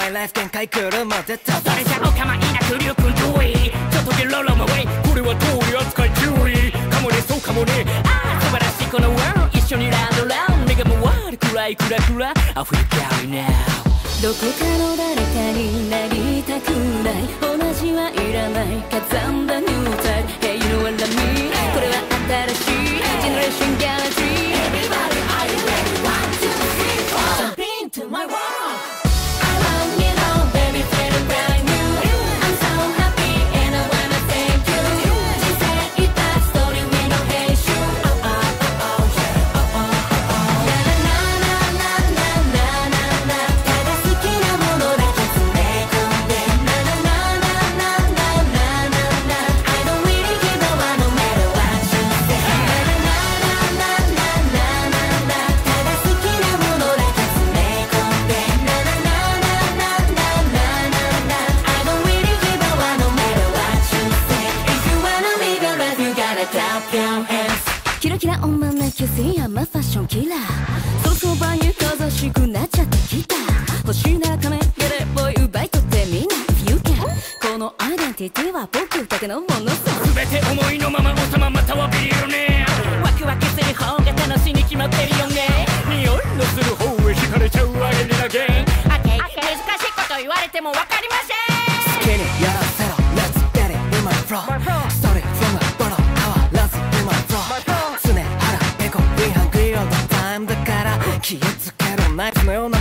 My life 限界来るまでたそれじゃお構いなくリュウ君注意ちょっとゲロロマウェイこれは通り扱い注意かもねそうかもねああ素晴らしいこのワール一緒にラウンドラウンド願もワールくらいクラクラアフリカリナどこかの誰かになりたくない同じはいらない火山だニュータイル Hey you know what I mean これは新しいジェネレーションギャラジー Everybody are you ready? 1, 2, 3, 4 Jump into my world I want you know baby feeling brand new I'm so happy and I wanna thank you 人生いったストーリー we no 編集 Oh oh oh oh yeah oh oh oh oh ななななななななただ好きなものだけ詰め込んでなななななななな I don't really give a what no matter what you say なななななななただ好きなものだけ詰め込んでななななななな I don't really give a what no matter what you say If you wanna live your life you gotta clap your hands キラキラ女なキューシーI'm a fashion killer そろそろ場にかざしくなっちゃってきた欲しいな金ゲレボーイ奪い取ってみんな If you can このアイデンティティは僕だけのものさ全て思いのまま収ままたはビリよねワクワクする方が楽しいに決まってるよね匂いのする方へ惹かれちゃうあれにだけ難しいこと言われてもわかりません好きにやらせろ Let's get it in my flow Starting from the bottom 変わらず in my flow 常腹ペコ We hungry all the time だから気をつけろナイフのような